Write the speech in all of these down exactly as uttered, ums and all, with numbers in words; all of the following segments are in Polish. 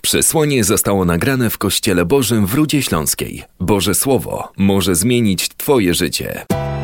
Przesłanie zostało nagrane w Kościele Bożym w Rudzie Śląskiej. Boże Słowo może zmienić Twoje życie.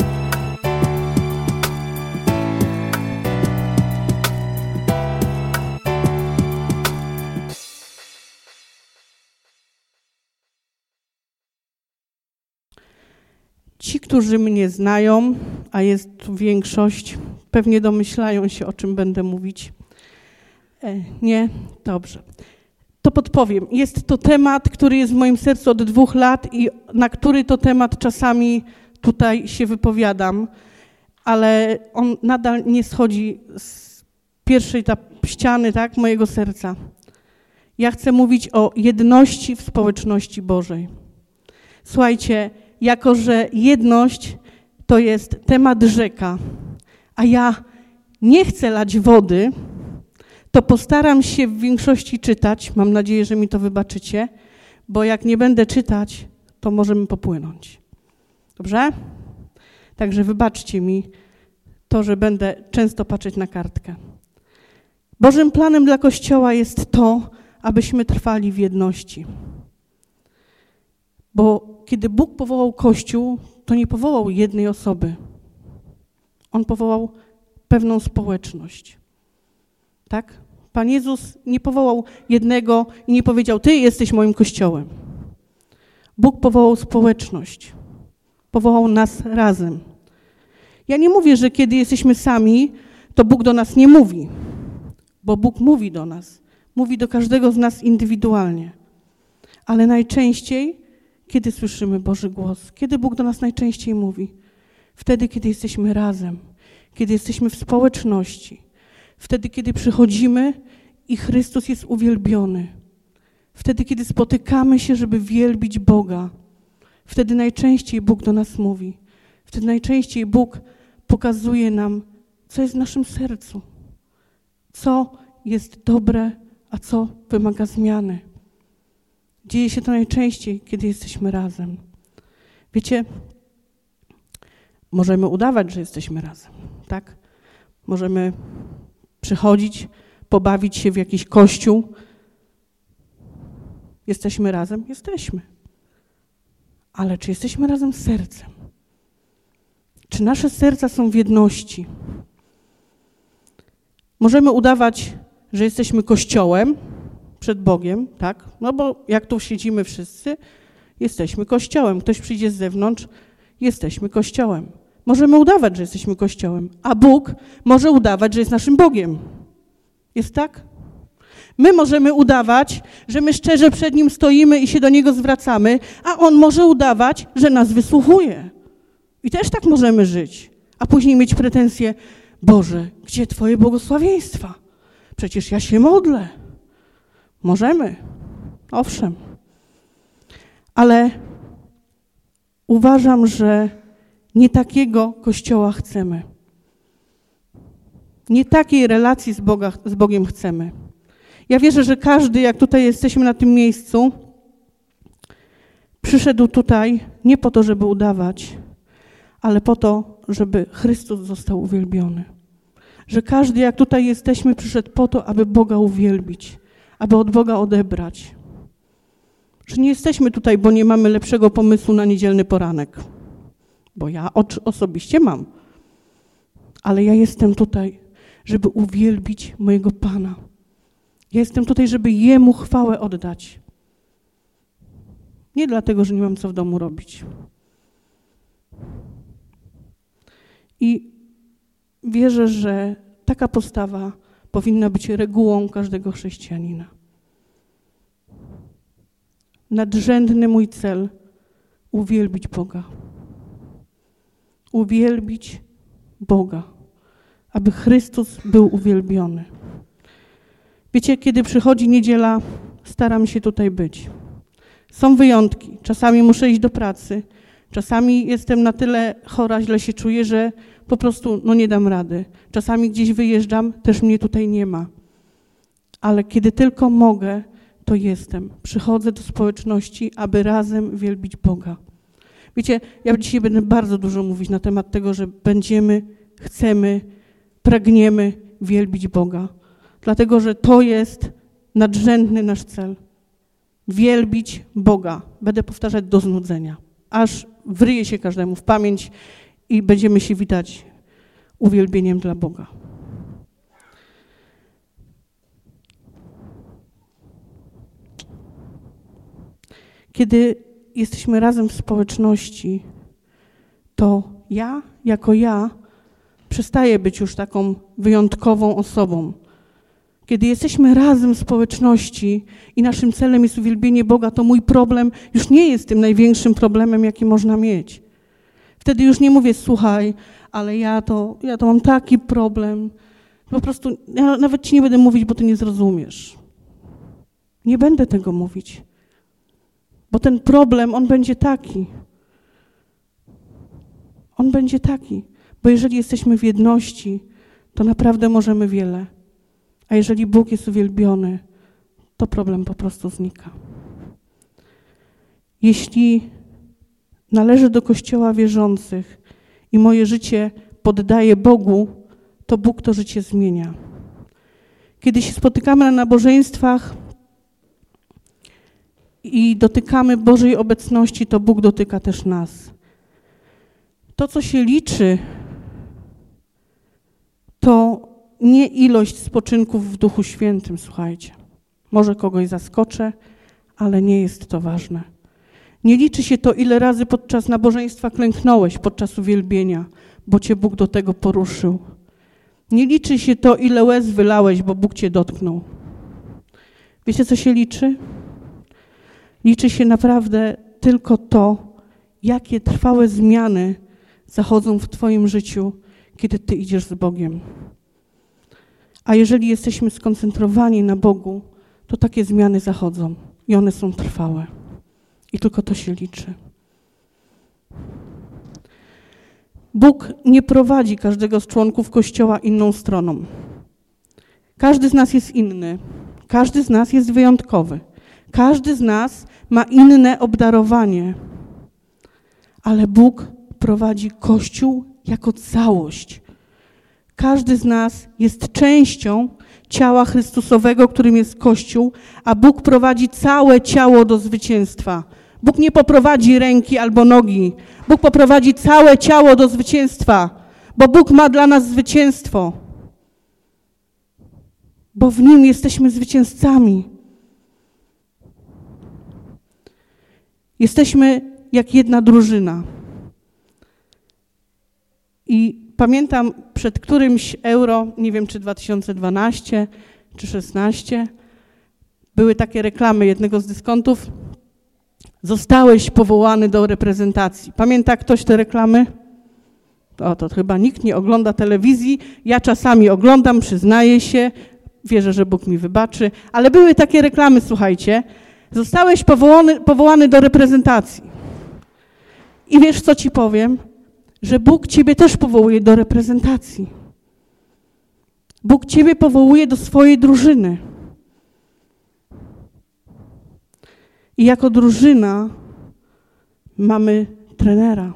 Ci, którzy mnie znają, a jest tu większość, pewnie domyślają się, o czym będę mówić. E, nie? Dobrze. To podpowiem. Jest to temat, który jest w moim sercu od dwóch lat i na który to temat czasami tutaj się wypowiadam, ale on nadal nie schodzi z pierwszej ta ściany, tak, mojego serca. Ja chcę mówić o jedności w społeczności Bożej. Słuchajcie, jako że jedność to jest temat rzeka, a ja nie chcę lać wody, to postaram się w większości czytać. Mam nadzieję, że mi to wybaczycie, bo jak nie będę czytać, to możemy popłynąć. Dobrze? Także wybaczcie mi to, że będę często patrzeć na kartkę. Bożym planem dla Kościoła jest to, abyśmy trwali w jedności. Bo kiedy Bóg powołał Kościół, to nie powołał jednej osoby. On powołał pewną społeczność. Tak? Pan Jezus nie powołał jednego i nie powiedział: Ty jesteś moim Kościołem. Bóg powołał społeczność. Powołał nas razem. Ja nie mówię, że kiedy jesteśmy sami, to Bóg do nas nie mówi. Bo Bóg mówi do nas. Mówi do każdego z nas indywidualnie. Ale najczęściej, kiedy słyszymy Boży głos, kiedy Bóg do nas najczęściej mówi? Wtedy, kiedy jesteśmy razem, kiedy jesteśmy w społeczności, wtedy, kiedy przychodzimy i Chrystus jest uwielbiony, wtedy, kiedy spotykamy się, żeby wielbić Boga, wtedy najczęściej Bóg do nas mówi, wtedy najczęściej Bóg pokazuje nam, co jest w naszym sercu, co jest dobre, a co wymaga zmiany. Dzieje się to najczęściej, kiedy jesteśmy razem. Wiecie, możemy udawać, że jesteśmy razem, tak? Możemy przychodzić, pobawić się w jakiś kościół. Jesteśmy razem? Jesteśmy. Ale czy jesteśmy razem z sercem? Czy nasze serca są w jedności? Możemy udawać, że jesteśmy Kościołem przed Bogiem, tak? No bo jak tu siedzimy wszyscy, jesteśmy Kościołem. Ktoś przyjdzie z zewnątrz, jesteśmy Kościołem. Możemy udawać, że jesteśmy Kościołem, a Bóg może udawać, że jest naszym Bogiem. Jest tak? My możemy udawać, że my szczerze przed Nim stoimy i się do Niego zwracamy, a On może udawać, że nas wysłuchuje. I też tak możemy żyć. A później mieć pretensje: Boże, gdzie Twoje błogosławieństwa? Przecież ja się modlę. Możemy, owszem. Ale uważam, że nie takiego Kościoła chcemy. Nie takiej relacji z, Boga, z Bogiem chcemy. Ja wierzę, że każdy, jak tutaj jesteśmy na tym miejscu, przyszedł tutaj nie po to, żeby udawać, ale po to, żeby Chrystus został uwielbiony. Że każdy, jak tutaj jesteśmy, przyszedł po to, aby Boga uwielbić, aby od Boga odebrać. Że nie jesteśmy tutaj, bo nie mamy lepszego pomysłu na niedzielny poranek. Bo ja osobiście mam. Ale ja jestem tutaj, żeby uwielbić mojego Pana. Ja jestem tutaj, żeby Jemu chwałę oddać. Nie dlatego, że nie mam co w domu robić. I wierzę, że taka postawa powinna być regułą każdego chrześcijanina. Nadrzędny mój cel – uwielbić Boga. Uwielbić Boga, aby Chrystus był uwielbiony. Wiecie, kiedy przychodzi niedziela, staram się tutaj być. Są wyjątki. Czasami muszę iść do pracy. Czasami jestem na tyle chora, źle się czuję, że po prostu no nie dam rady. Czasami gdzieś wyjeżdżam, też mnie tutaj nie ma. Ale kiedy tylko mogę, to jestem. Przychodzę do społeczności, aby razem wielbić Boga. Wiecie, ja dzisiaj będę bardzo dużo mówić na temat tego, że będziemy, chcemy, pragniemy wielbić Boga. Dlatego, że to jest nadrzędny nasz cel. wielbić Boga. Będę powtarzać do znudzenia, aż wryje się każdemu w pamięć i będziemy się witać uwielbieniem dla Boga. Kiedy jesteśmy razem w społeczności, to ja, jako ja, przestaję być już taką wyjątkową osobą. Kiedy jesteśmy razem w społeczności i naszym celem jest uwielbienie Boga, to mój problem już nie jest tym największym problemem, jaki można mieć. Wtedy już nie mówię, słuchaj, ale ja to, ja to mam taki problem. Po prostu ja nawet ci nie będę mówić, bo ty nie zrozumiesz. Nie będę tego mówić, bo ten problem, on będzie taki. On będzie taki, bo jeżeli jesteśmy w jedności, to naprawdę możemy wiele. A jeżeli Bóg jest uwielbiony, to problem po prostu znika. Jeśli należę do Kościoła wierzących i moje życie poddaję Bogu, to Bóg to życie zmienia. Kiedy się spotykamy na nabożeństwach i dotykamy Bożej obecności, to Bóg dotyka też nas. To, co się liczy, to nie ilość spoczynków w Duchu Świętym, słuchajcie. Może kogoś zaskoczę, ale nie jest to ważne. Nie liczy się to, ile razy podczas nabożeństwa klęknąłeś podczas uwielbienia, bo cię Bóg do tego poruszył. Nie liczy się to, ile łez wylałeś, bo Bóg cię dotknął. Wiecie, co się liczy? Liczy się naprawdę tylko to, jakie trwałe zmiany zachodzą w twoim życiu, kiedy ty idziesz z Bogiem. A jeżeli jesteśmy skoncentrowani na Bogu, to takie zmiany zachodzą i one są trwałe. I tylko to się liczy. Bóg nie prowadzi każdego z członków Kościoła inną stroną. Każdy z nas jest inny. Każdy z nas jest wyjątkowy. Każdy z nas ma inne obdarowanie. Ale Bóg prowadzi Kościół jako całość. Każdy z nas jest częścią ciała Chrystusowego, którym jest Kościół, a Bóg prowadzi całe ciało do zwycięstwa. Bóg nie poprowadzi ręki albo nogi. Bóg poprowadzi całe ciało do zwycięstwa, bo Bóg ma dla nas zwycięstwo. Bo w Nim jesteśmy zwycięzcami. Jesteśmy jak jedna drużyna. I pamiętam przed którymś euro, nie wiem czy dwa tysiące dwanaście czy szesnaście, były takie reklamy jednego z dyskontów. Zostałeś powołany do reprezentacji. Pamięta ktoś te reklamy? O, to chyba nikt nie ogląda telewizji. Ja czasami oglądam, przyznaję się, wierzę, że Bóg mi wybaczy, ale były takie reklamy, słuchajcie. Zostałeś powołany, powołany do reprezentacji. I wiesz, co ci powiem? Że Bóg ciebie też powołuje do reprezentacji. Bóg ciebie powołuje do swojej drużyny. I jako drużyna mamy trenera.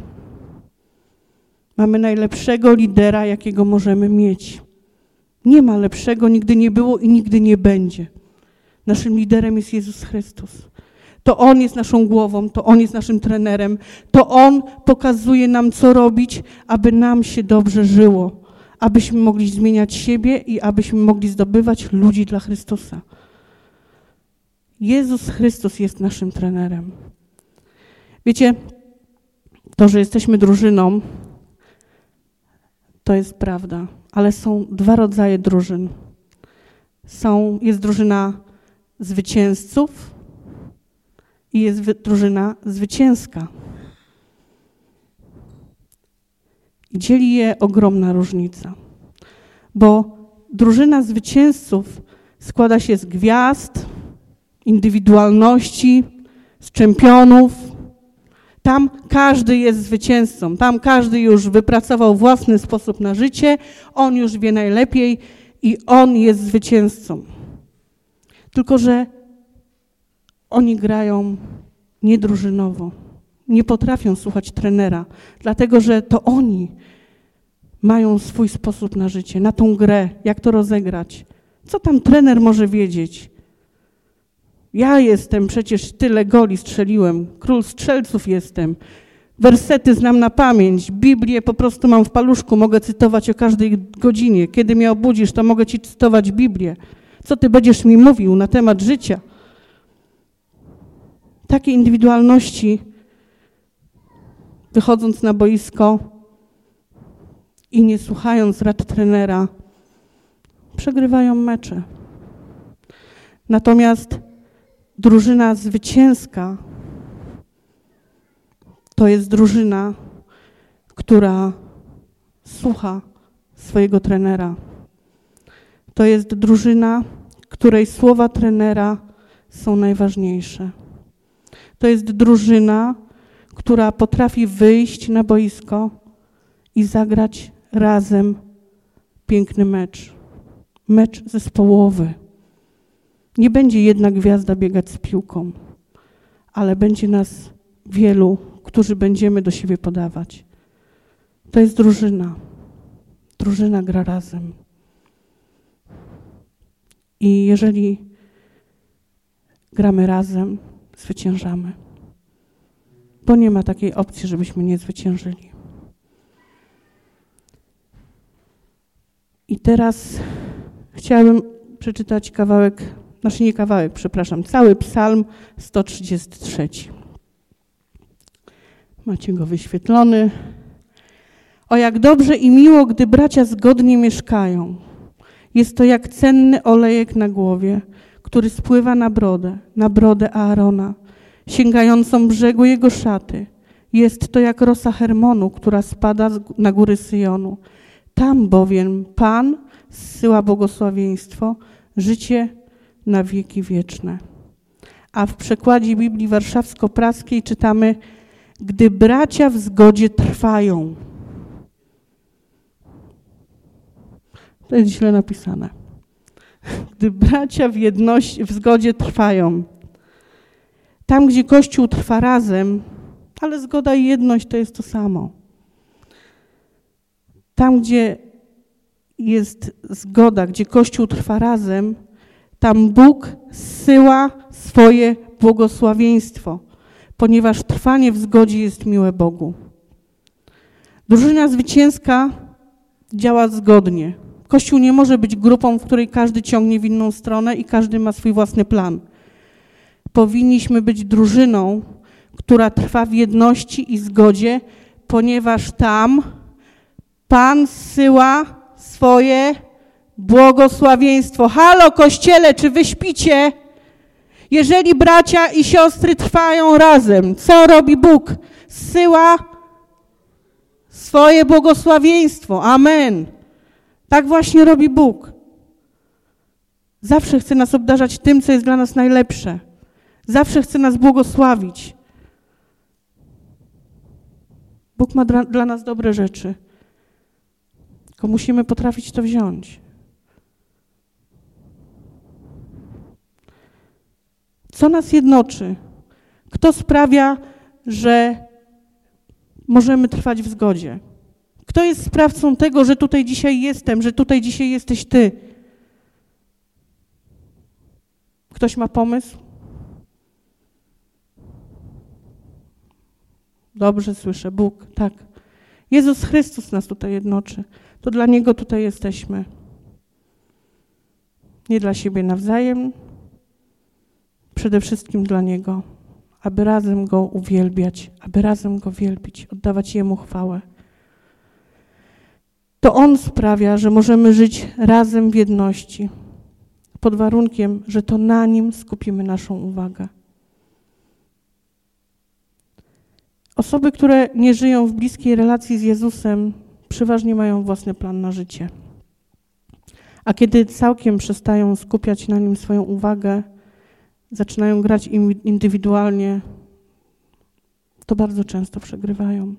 Mamy najlepszego lidera, jakiego możemy mieć. Nie ma lepszego, nigdy nie było i nigdy nie będzie. Naszym liderem jest Jezus Chrystus. To On jest naszą głową, to On jest naszym trenerem, to On pokazuje nam, co robić, aby nam się dobrze żyło, abyśmy mogli zmieniać siebie i abyśmy mogli zdobywać ludzi dla Chrystusa. Jezus Chrystus jest naszym trenerem. Wiecie, to, że jesteśmy drużyną, to jest prawda, ale są dwa rodzaje drużyn. Są, jest drużyna zwycięzców i jest wy, drużyna zwycięska. I dzieli je ogromna różnica, bo drużyna zwycięzców składa się z gwiazd, indywidualności, z czempionów. Tam każdy jest zwycięzcą, tam każdy już wypracował własny sposób na życie, on już wie najlepiej i on jest zwycięzcą. Tylko że oni grają niedrużynowo, nie potrafią słuchać trenera, dlatego że to oni mają swój sposób na życie, na tą grę, jak to rozegrać. Co tam trener może wiedzieć? Ja jestem, przecież tyle goli strzeliłem, król strzelców jestem. Wersety znam na pamięć, Biblię po prostu mam w paluszku, mogę cytować o każdej godzinie. Kiedy mnie obudzisz, to mogę ci cytować Biblię. Co ty będziesz mi mówił na temat życia? Takie indywidualności, wychodząc na boisko i nie słuchając rad trenera, przegrywają mecze. Natomiast drużyna zwycięska to jest drużyna, która słucha swojego trenera. To jest drużyna, której słowa trenera są najważniejsze. To jest drużyna, która potrafi wyjść na boisko i zagrać razem piękny mecz. Mecz zespołowy. Nie będzie jedna gwiazda biegać z piłką, ale będzie nas wielu, którzy będziemy do siebie podawać. To jest drużyna. Drużyna gra razem. I jeżeli gramy razem, zwyciężamy. Bo nie ma takiej opcji, żebyśmy nie zwyciężyli. I teraz chciałabym przeczytać kawałek, znaczy nie kawałek, przepraszam, cały Psalm sto trzydziesty trzeci. Macie go wyświetlony. O jak dobrze i miło, gdy bracia zgodnie mieszkają. Jest to jak cenny olejek na głowie, który spływa na brodę, na brodę Aarona, sięgającą brzegu jego szaty. Jest to jak rosa Hermonu, która spada na góry Syjonu. Tam bowiem Pan zsyła błogosławieństwo, życie na wieki wieczne. A w przekładzie Biblii Warszawsko-Praskiej czytamy: gdy bracia w zgodzie trwają. To jest źle napisane. Gdy bracia w jedności, w zgodzie trwają. Tam, gdzie Kościół trwa razem, ale zgoda i jedność to jest to samo. Tam, gdzie jest zgoda, gdzie Kościół trwa razem, tam Bóg zsyła swoje błogosławieństwo, ponieważ trwanie w zgodzie jest miłe Bogu. Drużyna zwycięska działa zgodnie. Kościół nie może być grupą, w której każdy ciągnie w inną stronę i każdy ma swój własny plan. Powinniśmy być drużyną, która trwa w jedności i zgodzie, ponieważ tam Pan zsyła swoje błogosławieństwo. Halo, Kościele, czy wy śpicie? Jeżeli bracia i siostry trwają razem, co robi Bóg? Zsyła swoje błogosławieństwo. Amen. Tak właśnie robi Bóg. Zawsze chce nas obdarzać tym, co jest dla nas najlepsze. Zawsze chce nas błogosławić. Bóg ma dla, dla nas dobre rzeczy. Tylko musimy potrafić to wziąć. Co nas jednoczy? Kto sprawia, że możemy trwać w zgodzie? Kto jest sprawcą tego, że tutaj dzisiaj jestem, że tutaj dzisiaj jesteś ty? Ktoś ma pomysł? Dobrze słyszę, Bóg, tak. Jezus Chrystus nas tutaj jednoczy. To dla Niego tutaj jesteśmy. Nie dla siebie nawzajem, przede wszystkim dla Niego, aby razem Go uwielbiać, aby razem Go wielbić, oddawać Jemu chwałę. To On sprawia, że możemy żyć razem w jedności, pod warunkiem, że to na Nim skupimy naszą uwagę. Osoby, które nie żyją w bliskiej relacji z Jezusem, przeważnie mają własny plan na życie. A kiedy całkiem przestają skupiać na Nim swoją uwagę, zaczynają grać indywidualnie, to bardzo często przegrywają.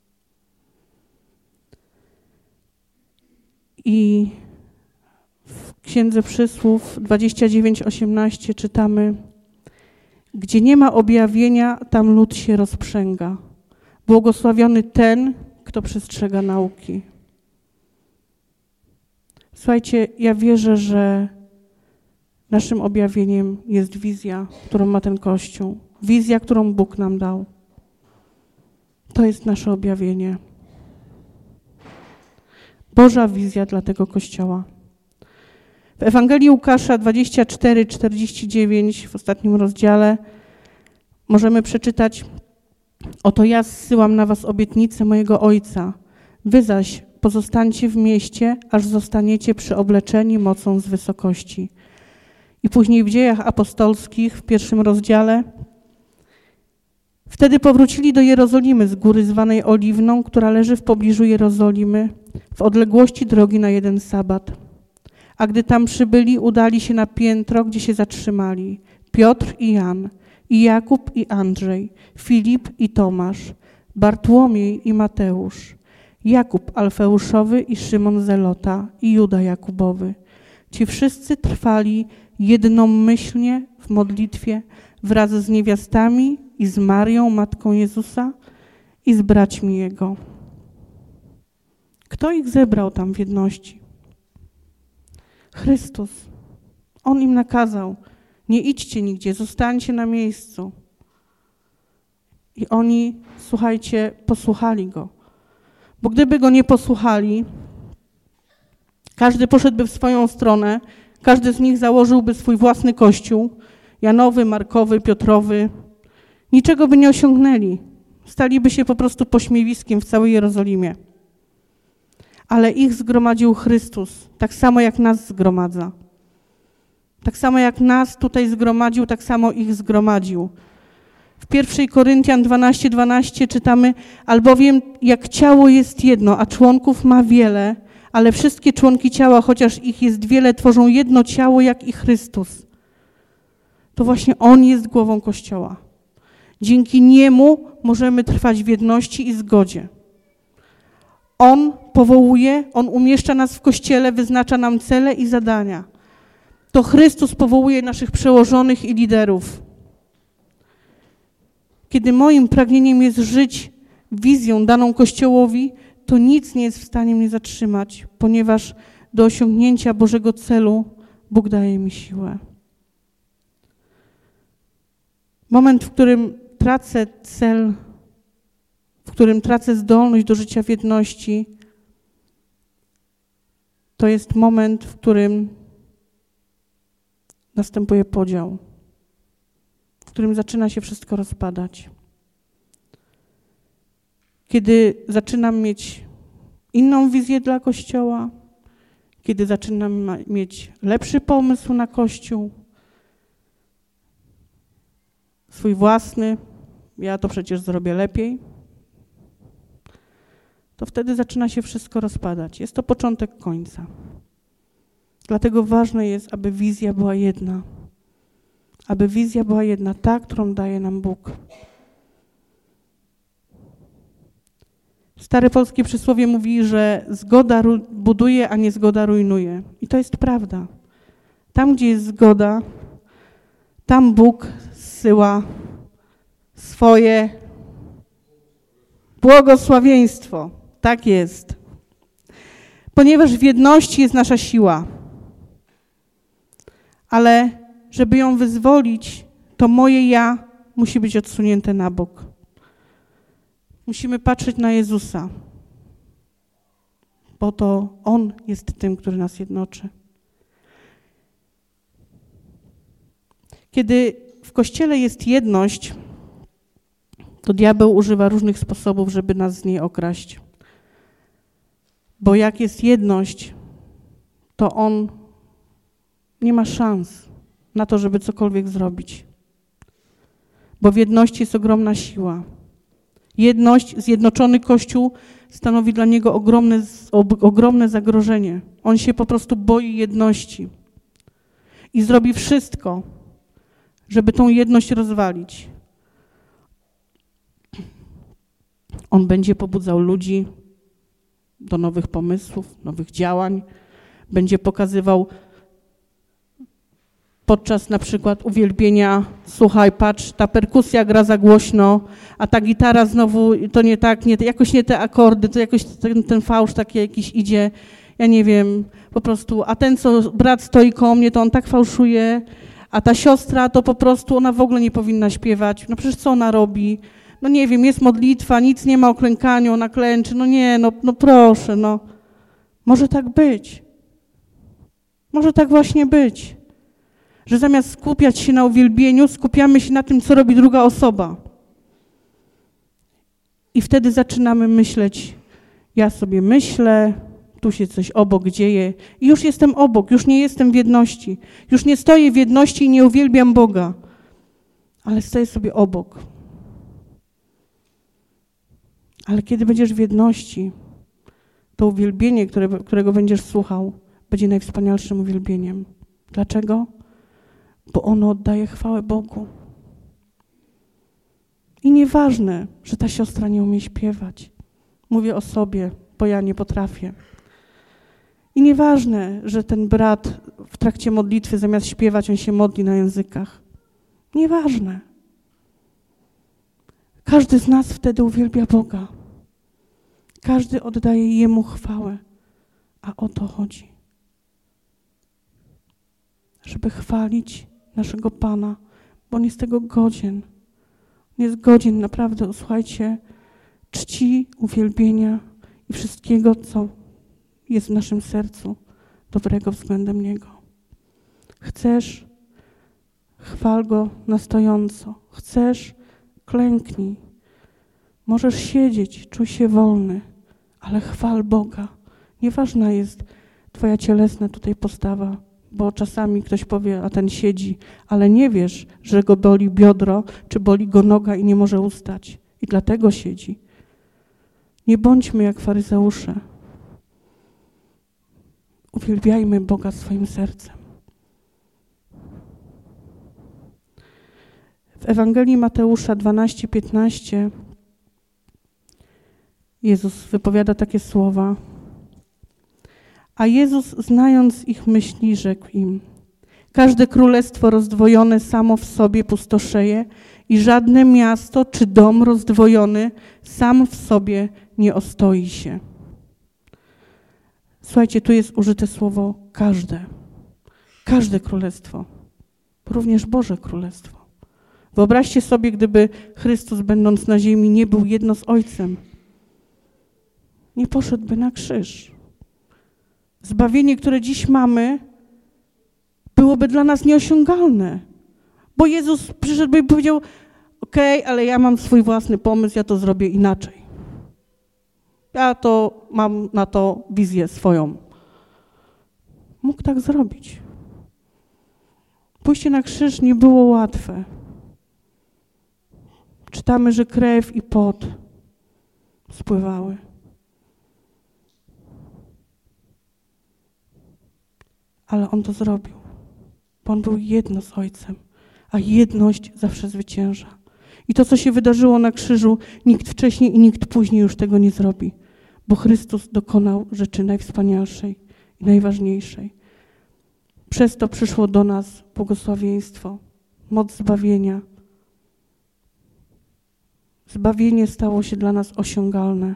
I w Księdze Przysłów dwadzieścia dziewięć osiemnaście czytamy: gdzie nie ma objawienia, tam lud się rozprzęga. Błogosławiony ten, kto przestrzega nauki. Słuchajcie, ja wierzę, że Naszym objawieniem jest wizja, którą ma ten Kościół. Wizja, którą Bóg nam dał. To jest nasze objawienie. Boża wizja dla tego Kościoła. W Ewangelii Łukasza dwadzieścia cztery, czterdzieści dziewięć, w ostatnim rozdziale, możemy przeczytać: oto ja zsyłam na was obietnicę mojego Ojca. Wy zaś pozostańcie w mieście, aż zostaniecie przyobleczeni mocą z wysokości. I później w Dziejach Apostolskich, w pierwszym rozdziale: wtedy powrócili do Jerozolimy z góry zwanej Oliwną, która leży w pobliżu Jerozolimy, w odległości drogi na jeden sabat. A gdy tam przybyli, udali się na piętro, gdzie się zatrzymali. Piotr i Jan, i Jakub i Andrzej, Filip i Tomasz, Bartłomiej i Mateusz, Jakub Alfeuszowy i Szymon Zelota i Juda Jakubowy. Ci wszyscy trwali jednomyślnie w modlitwie wraz z niewiastami i z Marią, matką Jezusa, i z braćmi Jego. Kto ich zebrał tam w jedności? Chrystus. On im nakazał: nie idźcie nigdzie, zostańcie na miejscu. I oni, słuchajcie, posłuchali Go. Bo gdyby Go nie posłuchali, każdy poszedłby w swoją stronę, każdy z nich założyłby swój własny kościół, Janowy, Markowy, Piotrowy. Niczego by nie osiągnęli. Staliby się po prostu pośmiewiskiem w całej Jerozolimie. Ale ich zgromadził Chrystus, tak samo jak nas zgromadza. Tak samo jak nas tutaj zgromadził, tak samo ich zgromadził. W pierwszej Koryntian dwanaście, dwanaście czytamy: albowiem jak ciało jest jedno, a członków ma wiele, ale wszystkie członki ciała, chociaż ich jest wiele, tworzą jedno ciało, jak i Chrystus. To właśnie On jest głową Kościoła. Dzięki Niemu możemy trwać w jedności i zgodzie. On powołuje, On umieszcza nas w Kościele, wyznacza nam cele i zadania. To Chrystus powołuje naszych przełożonych i liderów. Kiedy moim pragnieniem jest żyć wizją daną Kościołowi, to nic nie jest w stanie mnie zatrzymać, ponieważ do osiągnięcia Bożego celu Bóg daje mi siłę. Moment, w którym tracę cel, w którym tracę zdolność do życia w jedności, to jest moment, w którym następuje podział, w którym zaczyna się wszystko rozpadać. Kiedy zaczynam mieć inną wizję dla Kościoła, kiedy zaczynam mieć lepszy pomysł na Kościół, swój własny, ja to przecież zrobię lepiej, to wtedy zaczyna się wszystko rozpadać. Jest to początek końca. Dlatego ważne jest, aby wizja była jedna. Aby wizja była jedna, ta, którą daje nam Bóg. Stare polskie przysłowie mówi, że zgoda buduje, a niezgoda rujnuje. I to jest prawda. Tam, gdzie jest zgoda, tam Bóg zsyła swoje błogosławieństwo. Tak jest. Ponieważ w jedności jest nasza siła. Ale żeby ją wyzwolić, to moje ja musi być odsunięte na bok. Musimy patrzeć na Jezusa, bo to On jest tym, który nas jednoczy. Kiedy w Kościele jest jedność, to diabeł używa różnych sposobów, żeby nas z niej okraść. Bo jak jest jedność, to on nie ma szans na to, żeby cokolwiek zrobić. Bo w jedności jest ogromna siła. Jedność, zjednoczony Kościół stanowi dla niego ogromne, ogromne zagrożenie. On się po prostu boi jedności i zrobi wszystko, żeby tą jedność rozwalić. On będzie pobudzał ludzi do nowych pomysłów, nowych działań. Będzie pokazywał podczas na przykład uwielbienia, słuchaj, patrz, ta perkusja gra za głośno, a ta gitara znowu, to nie tak, nie, jakoś nie te akordy, to jakoś ten, ten fałsz taki jakiś idzie, ja nie wiem, po prostu, a ten, co brat stoi koło mnie, to on tak fałszuje, a ta siostra to po prostu, ona w ogóle nie powinna śpiewać. No przecież co ona robi? No nie wiem, jest modlitwa, nic nie ma o klękaniu, ona klęczy, no nie, no, no proszę, no. Może tak być. Może tak właśnie być. Że zamiast skupiać się na uwielbieniu, skupiamy się na tym, co robi druga osoba. I wtedy zaczynamy myśleć, ja sobie myślę, tu się coś obok dzieje i już jestem obok, już nie jestem w jedności. Już nie stoję w jedności i nie uwielbiam Boga, ale stoję sobie obok. Ale kiedy będziesz w jedności, to uwielbienie, które, którego będziesz słuchał, będzie najwspanialszym uwielbieniem. Dlaczego? Bo ono oddaje chwałę Bogu. I nieważne, że ta siostra nie umie śpiewać. Mówię o sobie, bo ja nie potrafię. I nieważne, że ten brat w trakcie modlitwy zamiast śpiewać, on się modli na językach. Nieważne. Każdy z nas wtedy uwielbia Boga. Każdy oddaje Jemu chwałę. A o to chodzi. Żeby chwalić naszego Pana, bo On jest tego godzien. On jest godzien naprawdę, słuchajcie, czci, uwielbienia i wszystkiego, co jest w naszym sercu dobrego względem Niego. Chcesz, chwal Go na stojąco. Chcesz, klęknij. Możesz siedzieć, czuj się wolny, ale chwal Boga. Nieważna jest twoja cielesna tutaj postawa, bo czasami ktoś powie, a ten siedzi, ale nie wiesz, że go boli biodro, czy boli go noga i nie może ustać. I dlatego siedzi. Nie bądźmy jak faryzeusze. Uwielbiajmy Boga swoim sercem. W Ewangelii Mateusza dwanaście piętnaście Jezus wypowiada takie słowa. A Jezus, znając ich myśli, rzekł im: każde królestwo rozdwojone samo w sobie pustoszeje i żadne miasto czy dom rozdwojony sam w sobie nie ostoi się. Słuchajcie, tu jest użyte słowo każde. Każde królestwo. Również Boże Królestwo. Wyobraźcie sobie, gdyby Chrystus, będąc na ziemi, nie był jedno z Ojcem. Nie poszedłby na krzyż. Zbawienie, które dziś mamy, byłoby dla nas nieosiągalne. Bo Jezus przyszedł i powiedział: okej, okay, ale ja mam swój własny pomysł, ja to zrobię inaczej. Ja to mam na to wizję swoją. Mógł tak zrobić. Pójście na krzyż nie było łatwe. Czytamy, że krew i pot spływały. Ale On to zrobił, bo On był jedno z Ojcem, a jedność zawsze zwycięża. I to, co się wydarzyło na krzyżu, nikt wcześniej i nikt później już tego nie zrobi, bo Chrystus dokonał rzeczy najwspanialszej i najważniejszej. Przez to przyszło do nas błogosławieństwo, moc zbawienia. Zbawienie stało się dla nas osiągalne.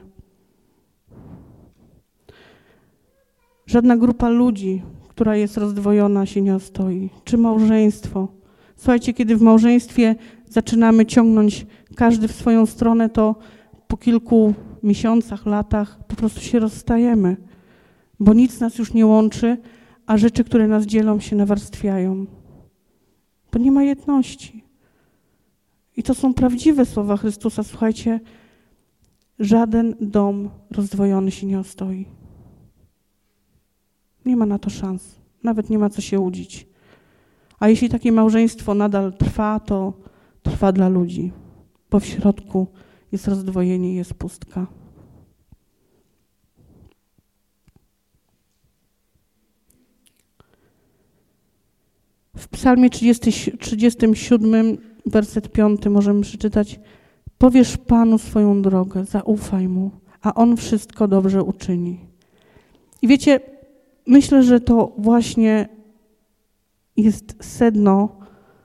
Żadna grupa ludzi, która jest rozdwojona, się nie ostoi. Czy małżeństwo. Słuchajcie, kiedy w małżeństwie zaczynamy ciągnąć każdy w swoją stronę, to po kilku miesiącach, latach po prostu się rozstajemy, bo nic nas już nie łączy, a rzeczy, które nas dzielą, się nawarstwiają. Bo nie ma jedności. I to są prawdziwe słowa Chrystusa. Słuchajcie, żaden dom rozdwojony się nie ostoi. Nie ma na to szans. Nawet nie ma co się łudzić. A jeśli takie małżeństwo nadal trwa, to trwa dla ludzi, bo w środku jest rozdwojenie i jest pustka. W Psalmie trzydziestym siódmym, werset piąty możemy przeczytać: powierz Panu swoją drogę, zaufaj Mu, a On wszystko dobrze uczyni. I wiecie, myślę, że to właśnie jest sedno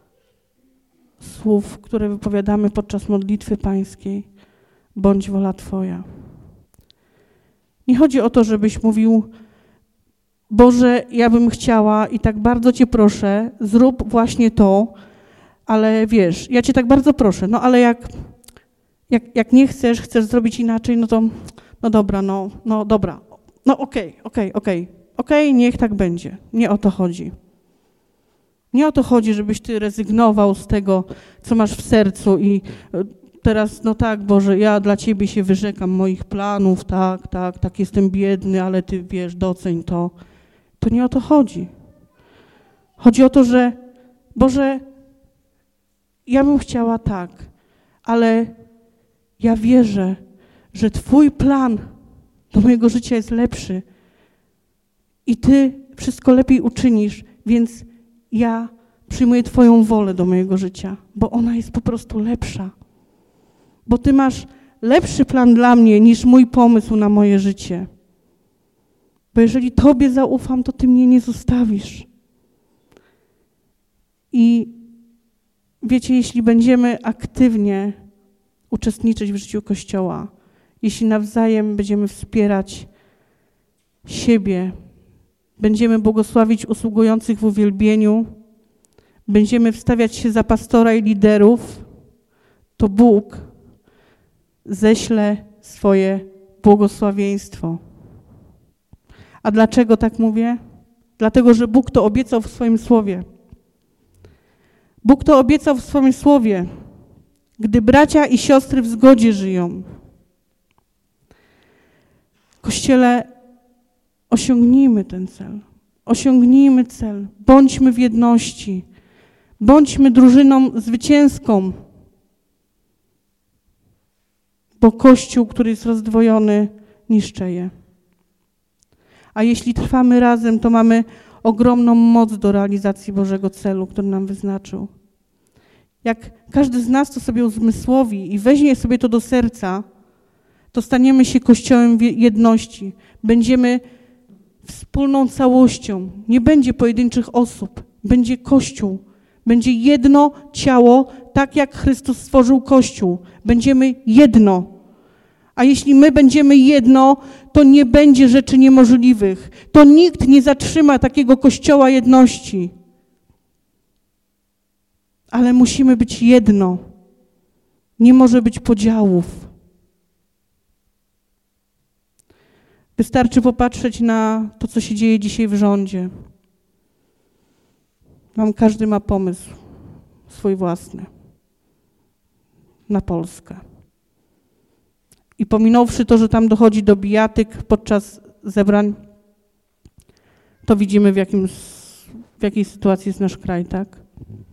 słów, które wypowiadamy podczas modlitwy pańskiej. Bądź wola Twoja. Nie chodzi o to, żebyś mówił Boże, ja bym chciała i tak bardzo Cię proszę, zrób właśnie to, ale wiesz, ja Cię tak bardzo proszę, no ale jak, jak, jak nie chcesz, chcesz zrobić inaczej, no to no dobra, no, no dobra, no okej, okej, okej, okej, niech tak będzie, nie o to chodzi. Nie o to chodzi, żebyś Ty rezygnował z tego, co masz w sercu i teraz, no tak, Boże, ja dla Ciebie się wyrzekam moich planów, tak, tak, tak, jestem biedny, ale Ty, wiesz, doceń to. To nie o to chodzi. Chodzi o to, że Boże, ja bym chciała tak, ale ja wierzę, że Twój plan do mojego życia jest lepszy i Ty wszystko lepiej uczynisz, więc ja przyjmuję Twoją wolę do mojego życia, bo ona jest po prostu lepsza. Bo Ty masz lepszy plan dla mnie niż mój pomysł na moje życie. Bo jeżeli Tobie zaufam, to Ty mnie nie zostawisz. I wiecie, jeśli będziemy aktywnie uczestniczyć w życiu Kościoła, jeśli nawzajem będziemy wspierać siebie, będziemy błogosławić usługujących w uwielbieniu, będziemy wstawiać się za pastora i liderów, to Bóg ześle swoje błogosławieństwo. A dlaczego tak mówię? Dlatego, że Bóg to obiecał w swoim słowie. Bóg to obiecał w swoim słowie, gdy bracia i siostry w zgodzie żyją. Kościele, osiągnijmy ten cel. Osiągnijmy cel. Bądźmy w jedności. Bądźmy drużyną zwycięską. Bo Kościół, który jest rozdwojony, niszczeje. A jeśli trwamy razem, to mamy ogromną moc do realizacji Bożego celu, który nam wyznaczył. Jak każdy z nas to sobie uzmysłowi i weźmie sobie to do serca, to staniemy się Kościołem jedności. Będziemy wspólną całością. Nie będzie pojedynczych osób. Będzie Kościół. Będzie jedno ciało, tak jak Chrystus stworzył Kościół. Będziemy jedno. A jeśli my będziemy jedno, to nie będzie rzeczy niemożliwych. To nikt nie zatrzyma takiego Kościoła jedności. Ale musimy być jedno. Nie może być podziałów. Wystarczy popatrzeć na to, co się dzieje dzisiaj w rządzie. Mam, każdy ma pomysł swój własny na Polskę. I pominąwszy to, że tam dochodzi do bijatyk podczas zebrań, to widzimy, w, jakim, w jakiej sytuacji jest nasz kraj, tak?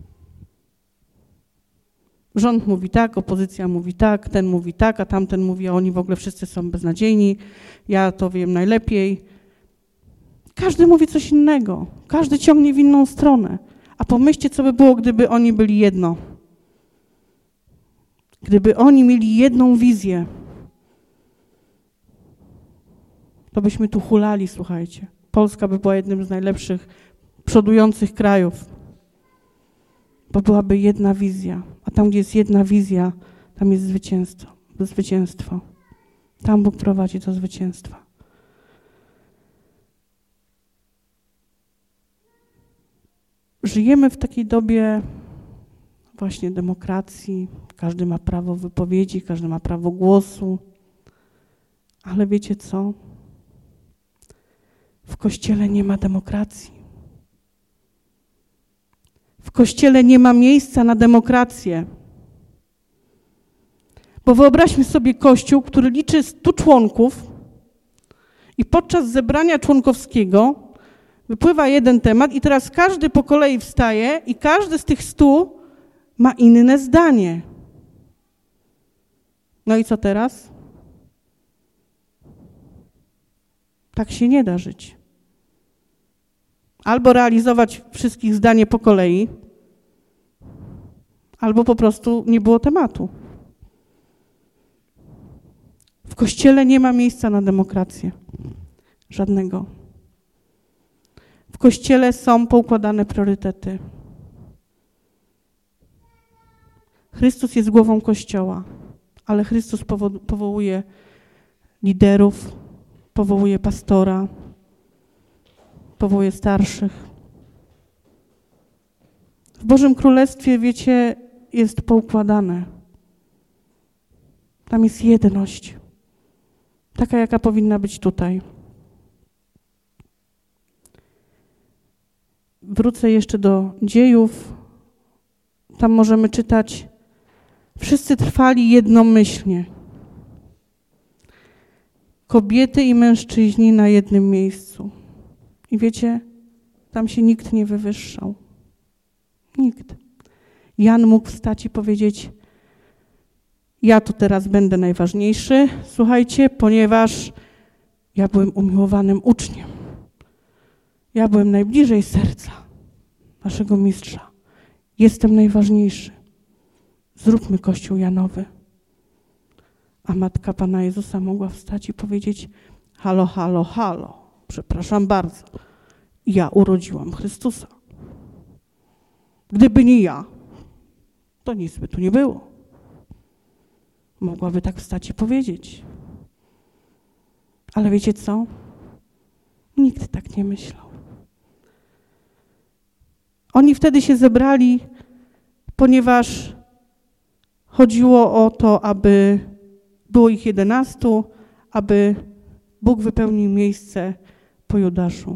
Rząd mówi tak, opozycja mówi tak, ten mówi tak, a tamten mówi, a oni w ogóle wszyscy są beznadziejni, ja to wiem najlepiej. Każdy mówi coś innego, każdy ciągnie w inną stronę. A pomyślcie, co by było, gdyby oni byli jedno. Gdyby oni mieli jedną wizję, to byśmy tu hulali, słuchajcie. Polska by była jednym z najlepszych, przodujących krajów, bo byłaby jedna wizja. A tam, gdzie jest jedna wizja, tam jest zwycięstwo. zwycięstwo. Tam Bóg prowadzi do zwycięstwa. Żyjemy w takiej dobie właśnie demokracji. Każdy ma prawo wypowiedzi, każdy ma prawo głosu. Ale wiecie co? W Kościele nie ma demokracji. W Kościele nie ma miejsca na demokrację. Bo wyobraźmy sobie Kościół, który liczy stu członków i podczas zebrania członkowskiego wypływa jeden temat i teraz każdy po kolei wstaje i każdy z tych stu ma inne zdanie. No i co teraz? Tak się nie da żyć. Albo realizować wszystkich zdanie po kolei, albo po prostu nie było tematu. W Kościele nie ma miejsca na demokrację. Żadnego. W Kościele są poukładane priorytety. Chrystus jest głową Kościoła, ale Chrystus powo- powołuje liderów, powołuje pastora, powołuje starszych. W Bożym Królestwie, wiecie, jest poukładane. Tam jest jedność. Taka, jaka powinna być tutaj. Wrócę jeszcze do Dziejów. Tam możemy czytać: wszyscy trwali jednomyślnie. Kobiety i mężczyźni na jednym miejscu. I wiecie, tam się nikt nie wywyższał. Nikt. Jan mógł wstać i powiedzieć: ja tu teraz będę najważniejszy, słuchajcie, ponieważ ja byłem umiłowanym uczniem. Ja byłem najbliżej serca naszego mistrza. Jestem najważniejszy. Zróbmy Kościół Janowy. A matka Pana Jezusa mogła wstać i powiedzieć: halo, halo, halo, przepraszam bardzo, ja urodziłam Chrystusa. Gdyby nie ja, to nic by tu nie było. Mogłaby tak wstać i powiedzieć. Ale wiecie co? Nikt tak nie myślał. Oni wtedy się zebrali, ponieważ chodziło o to, aby było ich jedenastu, aby Bóg wypełnił miejsce po Judaszu.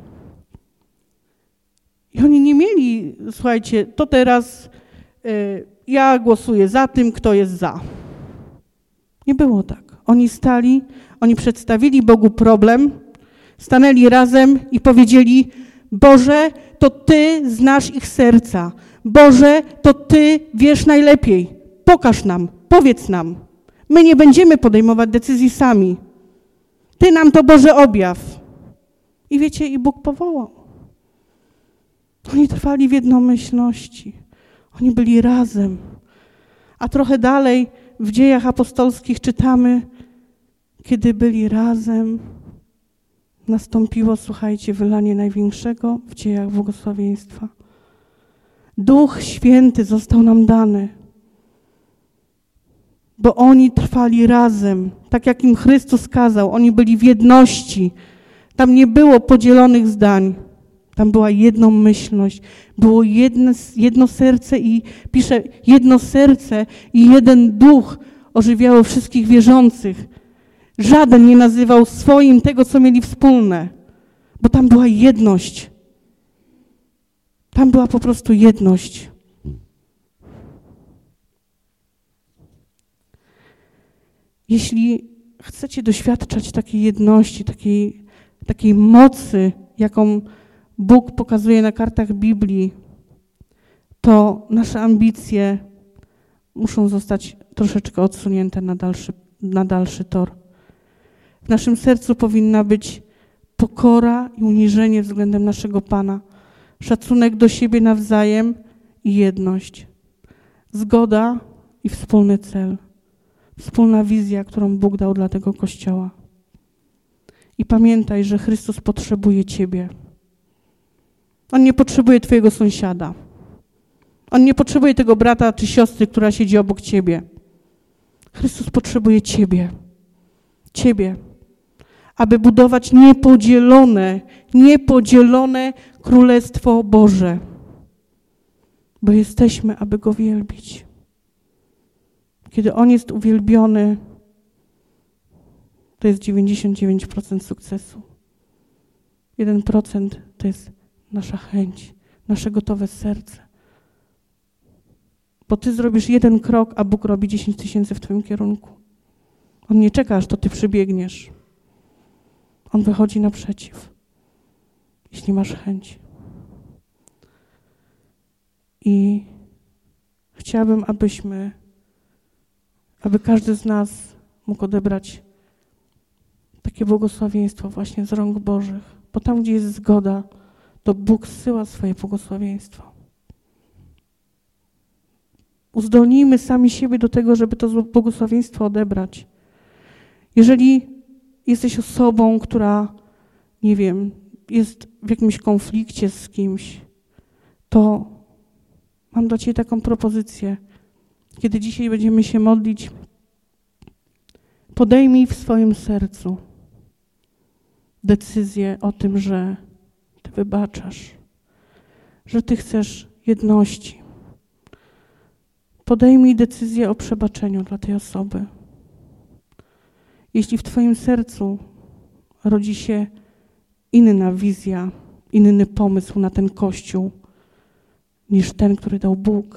I oni nie mieli, słuchajcie, to teraz y, ja głosuję za tym, kto jest za. Nie było tak. Oni stali, oni przedstawili Bogu problem, stanęli razem i powiedzieli: Boże, to Ty znasz ich serca. Boże, to Ty wiesz najlepiej. Pokaż nam, powiedz nam. My nie będziemy podejmować decyzji sami. Ty nam to, Boże, objaw. I wiecie, i Bóg powołał. Oni trwali w jednomyślności. Oni byli razem. A trochę dalej w Dziejach Apostolskich czytamy, kiedy byli razem, nastąpiło, słuchajcie, wylanie największego w dziejach błogosławieństwa. Duch Święty został nam dany, bo oni trwali razem, tak jak im Chrystus kazał. Oni byli w jedności. Tam nie było podzielonych zdań. Tam była jednomyślność. Było jedno, jedno serce i, pisze, jedno serce i jeden duch ożywiało wszystkich wierzących. Żaden nie nazywał swoim tego, co mieli wspólne, bo tam była jedność. Tam była po prostu jedność. Jeśli chcecie doświadczać takiej jedności, takiej, takiej mocy, jaką Bóg pokazuje na kartach Biblii, to nasze ambicje muszą zostać troszeczkę odsunięte na dalszy, na dalszy tor. W naszym sercu powinna być pokora i uniżenie względem naszego Pana, szacunek do siebie nawzajem i jedność, zgoda i wspólny cel, wspólna wizja, którą Bóg dał dla tego Kościoła. I pamiętaj, że Chrystus potrzebuje ciebie. On nie potrzebuje twojego sąsiada. On nie potrzebuje tego brata czy siostry, która siedzi obok ciebie. Chrystus potrzebuje ciebie. Ciebie. Aby budować niepodzielone, niepodzielone Królestwo Boże. Bo jesteśmy, aby Go wielbić. Kiedy On jest uwielbiony, to jest dziewięćdziesiąt dziewięć procent sukcesu. jeden procent to jest nasza chęć, nasze gotowe serce. Bo ty zrobisz jeden krok, a Bóg robi dziesięć tysięcy w twoim kierunku. On nie czeka, aż to ty przybiegniesz. On wychodzi naprzeciw, jeśli masz chęć. I chciałabym, abyśmy, aby każdy z nas mógł odebrać takie błogosławieństwo właśnie z rąk Bożych. Bo tam, gdzie jest zgoda, to Bóg zsyła swoje błogosławieństwo. Uzdolnijmy sami siebie do tego, żeby to błogosławieństwo odebrać. Jeżeli jesteś osobą, która, nie wiem, jest w jakimś konflikcie z kimś, to mam dla ciebie taką propozycję. Kiedy dzisiaj będziemy się modlić, podejmij w swoim sercu decyzję o tym, że ty wybaczasz, że Ty chcesz jedności. Podejmij decyzję o przebaczeniu dla tej osoby. Jeśli w Twoim sercu rodzi się inna wizja, inny pomysł na ten Kościół niż ten, który dał Bóg,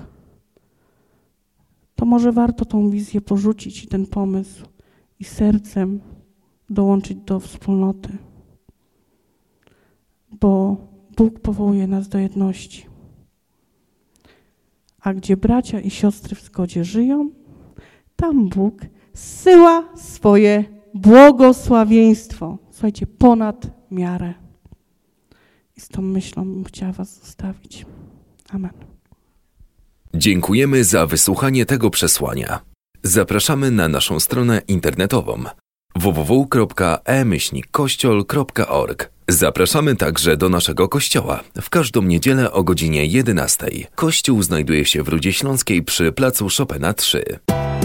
to może warto tą wizję porzucić i ten pomysł i sercem dołączyć do wspólnoty. Bo Bóg powołuje nas do jedności. A gdzie bracia i siostry w zgodzie żyją, tam Bóg zsyła swoje błogosławieństwo. Słuchajcie, ponad miarę. I z tą myślą bym chciała was zostawić. Amen. Dziękujemy za wysłuchanie tego przesłania. Zapraszamy na naszą stronę internetową w w w kropka e myślnik kościol kropka org. Zapraszamy także do naszego kościoła w każdą niedzielę o godzinie jedenastej. Kościół znajduje się w Rudzie Śląskiej przy placu Chopina trzy.